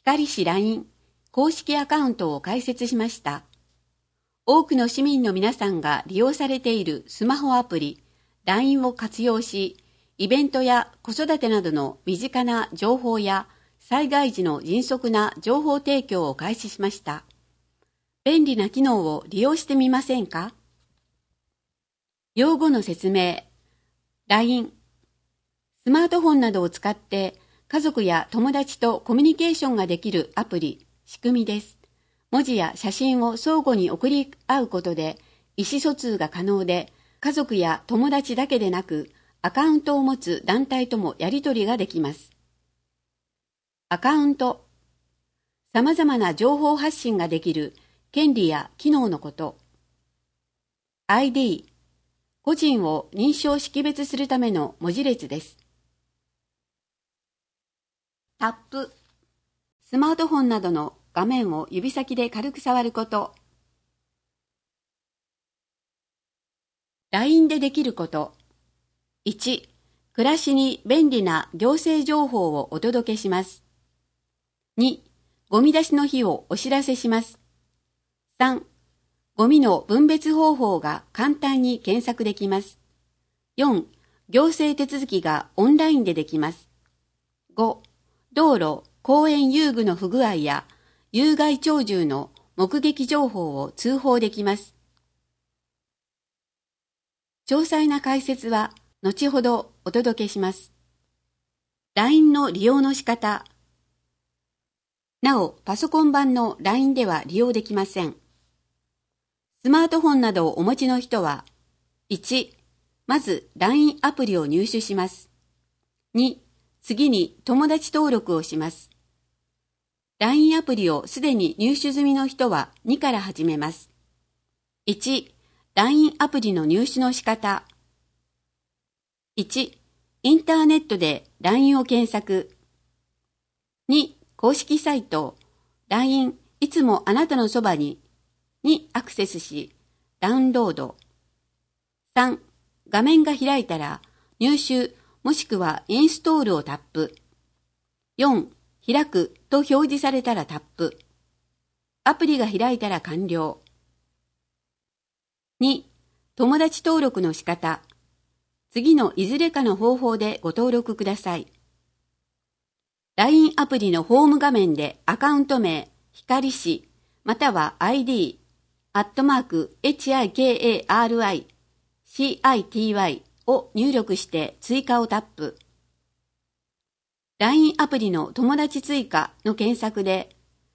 光市 LINE 公式アカウントを開設しました。多くの市民の皆さんが利用されているスマホアプリ LINE を活用し、イベントや子育てなどの身近な情報や災害時の迅速な情報提供を開始しました。便利な機能を利用してみませんか？用語の説明。LINE。スマートフォンなどを使って家族や友達とコミュニケーションができるアプリ、仕組みです。文字や写真を相互に送り合うことで意思疎通が可能で、家族や友達だけでなくアカウントを持つ団体ともやり取りができます。アカウント。さまざまな情報発信ができる権利や機能のこと。ID。個人を認証識別するための文字列です。タップ。スマートフォンなどの画面を指先で軽く触ること。LINE でできること。1、暮らしに便利な行政情報をお届けします。2、ゴミ出しの日をお知らせします。3、ゴミの分別方法が簡単に検索できます。4、行政手続きがオンラインでできます。5、道路、公園遊具の不具合や有害鳥獣の目撃情報を通報できます。詳細な解説は後ほどお届けします。LINE の利用の仕方。なお、パソコン版の LINE では利用できません。スマートフォンなどをお持ちの人は、1、まず LINE アプリを入手します。2、次に友達登録をします。LINE アプリをすでに入手済みの人は2から始めます。1、LINE アプリの入手の仕方。1、インターネットで LINE を検索。2、公式サイト LINE いつもあなたのそばにアクセスし、ダウンロード。3、画面が開いたら入手もしくはインストールをタップ。4、開くと表示されたらタップ。アプリが開いたら完了。2、友達登録の仕方。次のいずれかの方法でご登録ください。LINE アプリのホーム画面でアカウント名、光氏、または ID、@HIKARICITY を入力して追加をタップ。LINE アプリの友達追加の検索で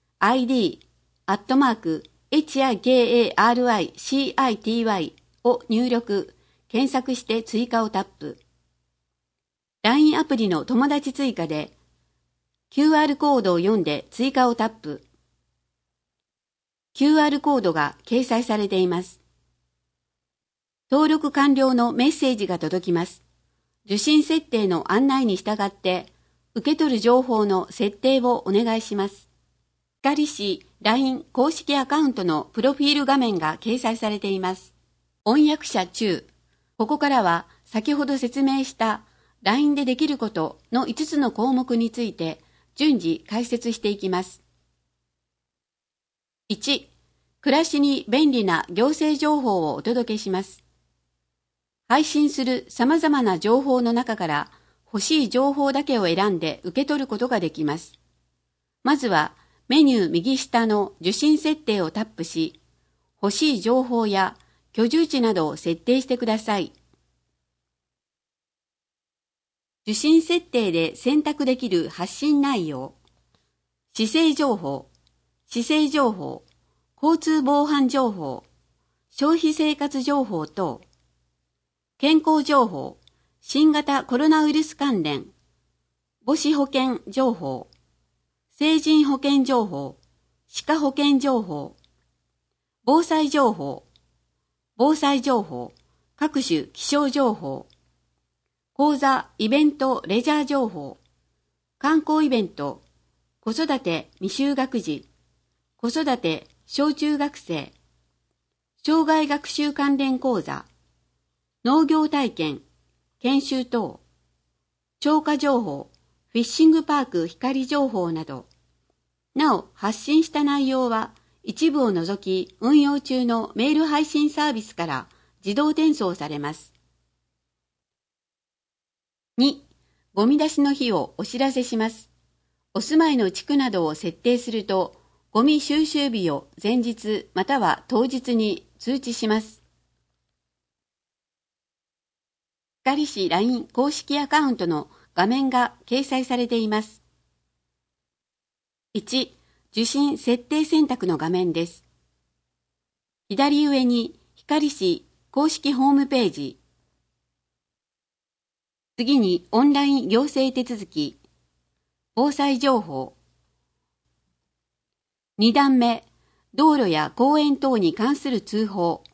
ID、@HIKARICITY を入力、検索して追加をタップ。LINE アプリの友達追加で QR コードを読んで追加をタップ。QR コードが掲載されています。登録完了のメッセージが届きます。受信設定の案内に従って受け取る情報の設定をお願いします。光氏 LINE 公式アカウントのプロフィール画面が掲載されています。翻訳者中。ここからは先ほど説明した LINE でできることの5つの項目について順次解説していきます。1、暮らしに便利な行政情報をお届けします。配信する様々な情報の中から欲しい情報だけを選んで受け取ることができます。まずはメニュー右下の受信設定をタップし、欲しい情報や居住地などを設定してください。受信設定で選択できる発信内容。市政情報、市政情報、交通防犯情報、消費生活情報等。健康情報、新型コロナウイルス関連、母子保険情報、成人保険情報、歯科保険情報、防災情報、防災情報、各種気象情報、講座、イベント、レジャー情報、観光イベント、子育て未就学児、子育て小中学生、障害学習関連講座、農業体験、研修等、超過情報、フィッシングパーク光情報など、 なお、発信した内容は一部を除き運用中のメール配信サービスから自動転送されます。2、ゴミ出しの日をお知らせします。お住まいの地区などを設定すると、ゴミ収集日を前日または当日に通知します。光市 LINE 公式アカウントの画面が掲載されています。1、受信設定選択の画面です。左上に光市公式ホームページ、次にオンライン行政手続き、防災情報。2段目、道路や公園等に関する通報。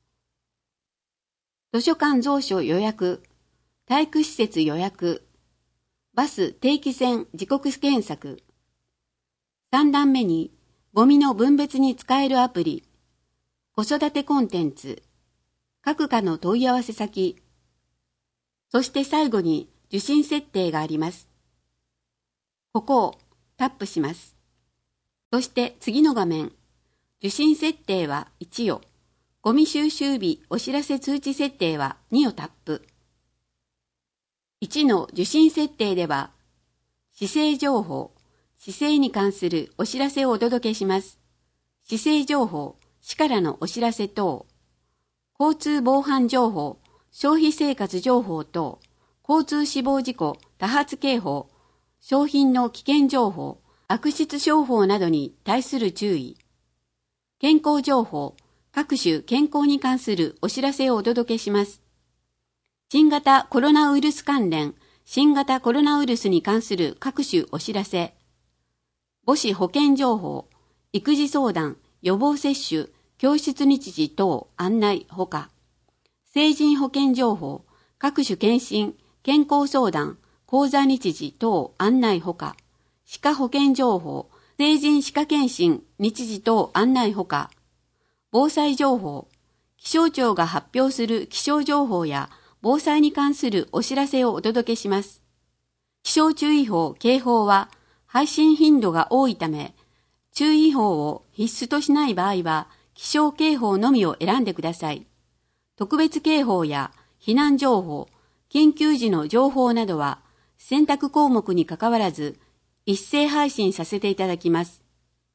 図書館蔵書予約、体育施設予約、バス定期船時刻検索。3段目に、ゴミの分別に使えるアプリ、子育てコンテンツ、各課の問い合わせ先、そして最後に受信設定があります。ここをタップします。そして次の画面、受信設定は1を、ゴミ収集日お知らせ通知設定は2をタップ。1の受信設定では、市政情報、市政に関するお知らせをお届けします。市政情報、市からのお知らせ等、交通防犯情報、消費生活情報等、交通死亡事故、多発警報、商品の危険情報、悪質商法などに対する注意、健康情報、各種健康に関するお知らせをお届けします。新型コロナウイルス関連、新型コロナウイルスに関する各種お知らせ、母子保健情報、育児相談、予防接種、教室日時等案内ほか、成人保険情報、各種検診、健康相談、講座日時等案内ほか、歯科保険情報、成人歯科検診、日時等案内ほか、防災情報、気象庁が発表する気象情報や防災に関するお知らせをお届けします。気象注意報、警報は配信頻度が多いため、注意報を必須としない場合は、気象警報のみを選んでください。特別警報や避難情報、緊急時の情報などは、選択項目にかかわらず、一斉配信させていただきます。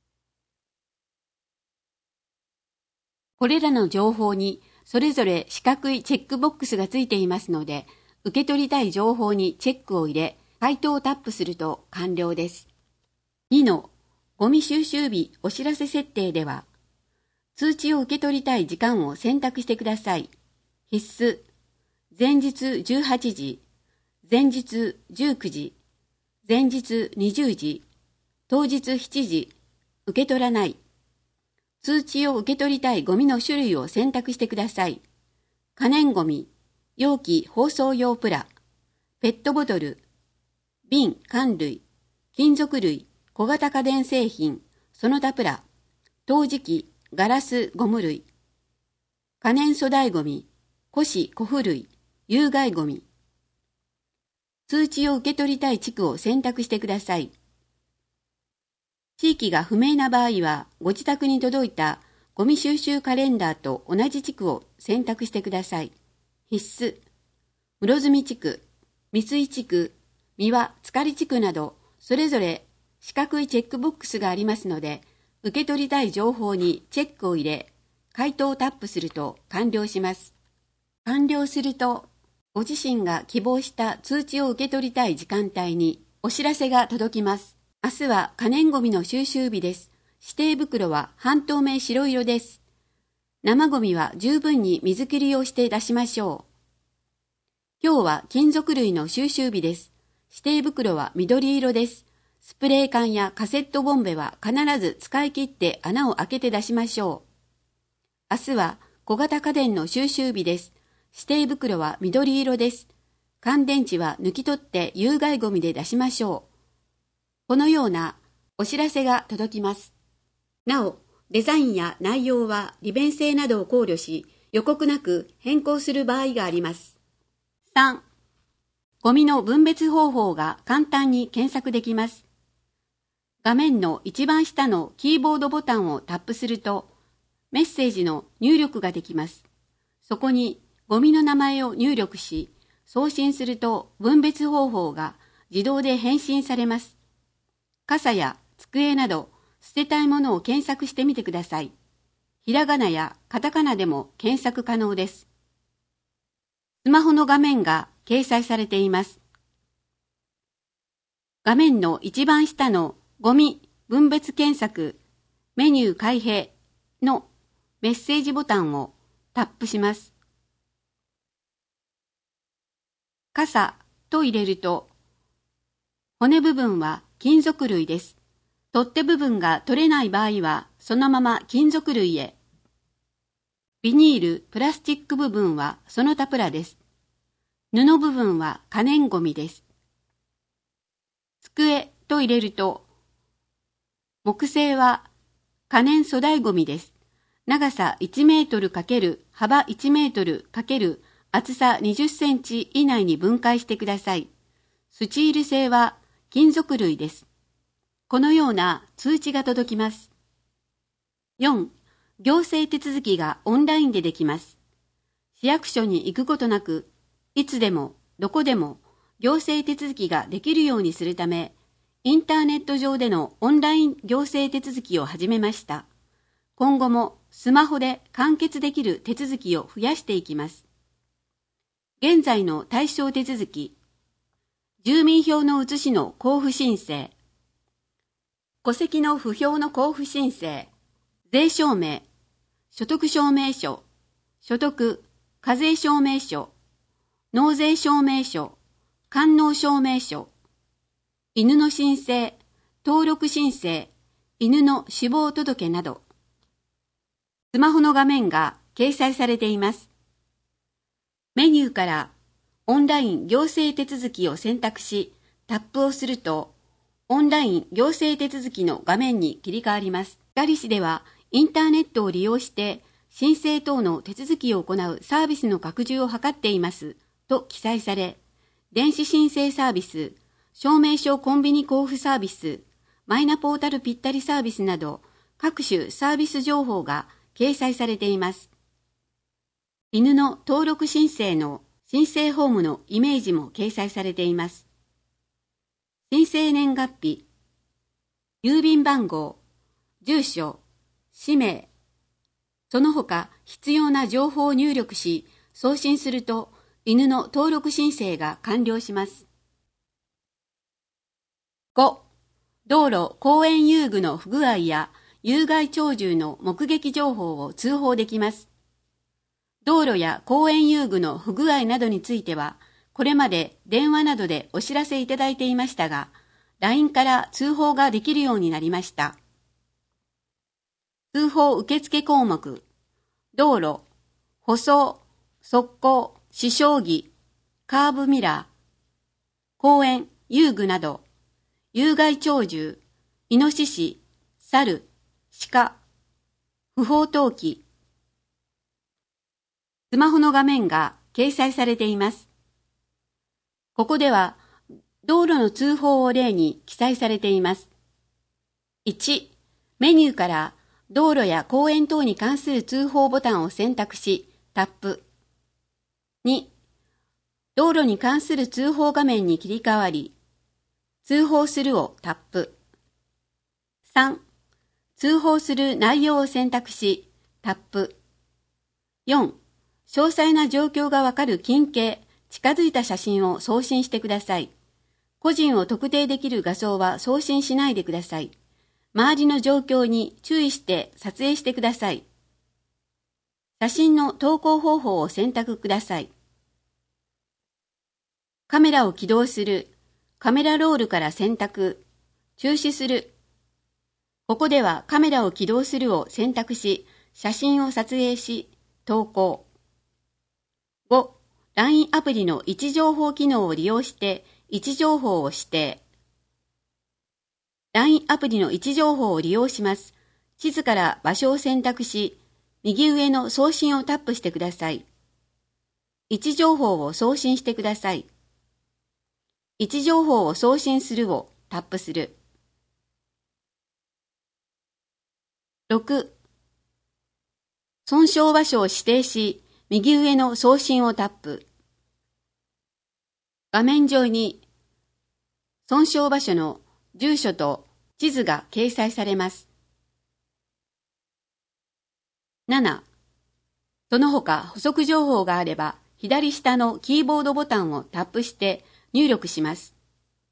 これらの情報に、それぞれ四角いチェックボックスがついていますので、受け取りたい情報にチェックを入れ、回答をタップすると完了です。2のゴミ収集日お知らせ設定では、通知を受け取りたい時間を選択してください。必須、前日18時、前日19時、前日20時、当日7時、受け取らない。通知を受け取りたいゴミの種類を選択してください。可燃ゴミ、容器包装用プラ、ペットボトル、瓶缶類、金属類、小型家電製品、その他プラ、陶磁器、ガラスゴム類、可燃粗大ゴミ、古紙古布類、有害ゴミ。通知を受け取りたい地区を選択してください。地域が不明な場合は、ご自宅に届いたゴミ収集カレンダーと同じ地区を選択してください。必須、室積地区、三井地区、三輪塚地区など、それぞれ四角いチェックボックスがありますので、受け取りたい情報にチェックを入れ、回答をタップすると完了します。完了すると、ご自身が希望した通知を受け取りたい時間帯にお知らせが届きます。明日は可燃ゴミの収集日です。指定袋は半透明白色です。生ゴミは十分に水切りをして出しましょう。今日は金属類の収集日です。指定袋は緑色です。スプレー缶やカセットボンベは必ず使い切って穴を開けて出しましょう。明日は小型家電の収集日です。指定袋は緑色です。乾電池は抜き取って有害ゴミで出しましょう。このようなお知らせが届きます。なお、デザインや内容は利便性などを考慮し、予告なく変更する場合があります。3、ゴミの分別方法が簡単に検索できます。 画面の一番下のキーボードボタンをタップすると、メッセージの入力ができます。そこにゴミの名前を入力し、送信すると分別方法が自動で返信されます。傘や机など捨てたいものを検索してみてください。ひらがなやカタカナでも検索可能です。スマホの画面が掲載されています。画面の一番下のゴミ分別検索メニュー開閉のメッセージボタンをタップします。傘と入れると、骨部分は金属類です。取っ手部分が取れない場合は、そのまま金属類へ。ビニール、プラスチック部分はその他プラです。布部分は可燃ゴミです。机と入れると、木製は可燃粗大ゴミです。長さ1メートル×幅1メートル×厚さ20センチ以内に分解してください。スチール製は金属類です。このような通知が届きます。4. 行政手続きがオンラインでできます。市役所に行くことなく、いつでもどこでも行政手続きができるようにするため、インターネット上でのオンライン行政手続きを始めました。今後もスマホで完結できる手続きを増やしていきます。現在の対象手続き、住民票の写しの交付申請、戸籍の不評の交付申請、税証明、所得証明書、所得、課税証明書、納税証明書、官納証明書、犬の申請、登録申請、犬の死亡届など、スマホの画面が掲載されています。メニューからオンライン行政手続きを選択し、タップをすると、オンライン行政手続きの画面に切り替わります。光市では、インターネットを利用して、申請等の手続きを行うサービスの拡充を図っています、と記載され、電子申請サービス、証明書コンビニ交付サービス、マイナポータルぴったりサービスなど、各種サービス情報が掲載されています。犬の登録申請の申請フォームのイメージも掲載されています。申請年月日、郵便番号、住所、氏名、その他必要な情報を入力し、送信すると犬の登録申請が完了します。5. 道路・公園遊具の不具合や有害鳥獣の目撃情報を通報できます。道路や公園遊具の不具合などについては、これまで電話などでお知らせいただいていましたが、LINE から通報ができるようになりました。通報受付項目、道路、舗装、側溝、支障儀、カーブミラー、公園、遊具など、有害鳥獣、イノシシ、猿、鹿、不法投棄。スマホの画面が掲載されています。ここでは、道路の通報を例に記載されています。1、メニューから道路や公園等に関する通報ボタンを選択し、タップ。2、道路に関する通報画面に切り替わり、通報するをタップ。3、通報する内容を選択し、タップ。4、詳細な状況がわかる近景、近づいた写真を送信してください。個人を特定できる画像は送信しないでください。周りの状況に注意して撮影してください。写真の投稿方法を選択ください。カメラを起動する、カメラロールから選択、中止する。ここではカメラを起動するを選択し、写真を撮影し、投稿。5、LINE アプリの位置情報機能を利用して位置情報を指定。LINE アプリの位置情報を利用します。地図から場所を選択し、右上の送信をタップしてください。位置情報を送信してください。位置情報を送信するをタップする。 6、損傷場所を指定し、右上の送信をタップ。画面上に損傷場所の住所と地図が掲載されます。7、その他補足情報があれば、左下のキーボードボタンをタップして入力します。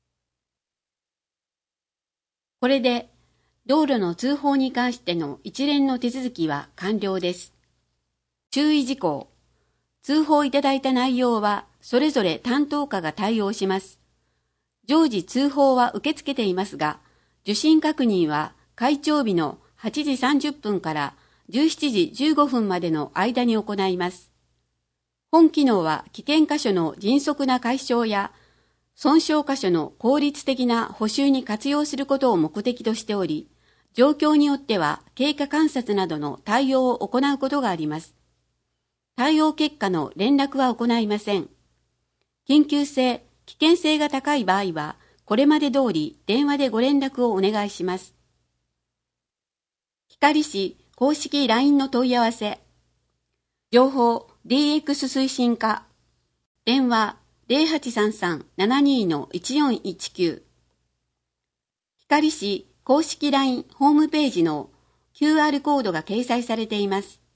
これで、道路の通報に関しての一連の手続きは完了です。注意事項。通報いただいた内容は、それぞれ担当課が対応します。常時通報は受け付けていますが、受信確認は開帳日の8時30分から17時15分までの間に行います。本機能は危険箇所の迅速な解消や、損傷箇所の効率的な補修に活用することを目的としており、状況によっては経過観察などの対応を行うことがあります。対応結果の連絡は行いません。緊急性、危険性が高い場合は、これまで通り電話でご連絡をお願いします。光市公式 LINE の問い合わせ。情報 DX 推進課。電話 0833-72-1419。光市公式 LINE ホームページの QR コードが掲載されています。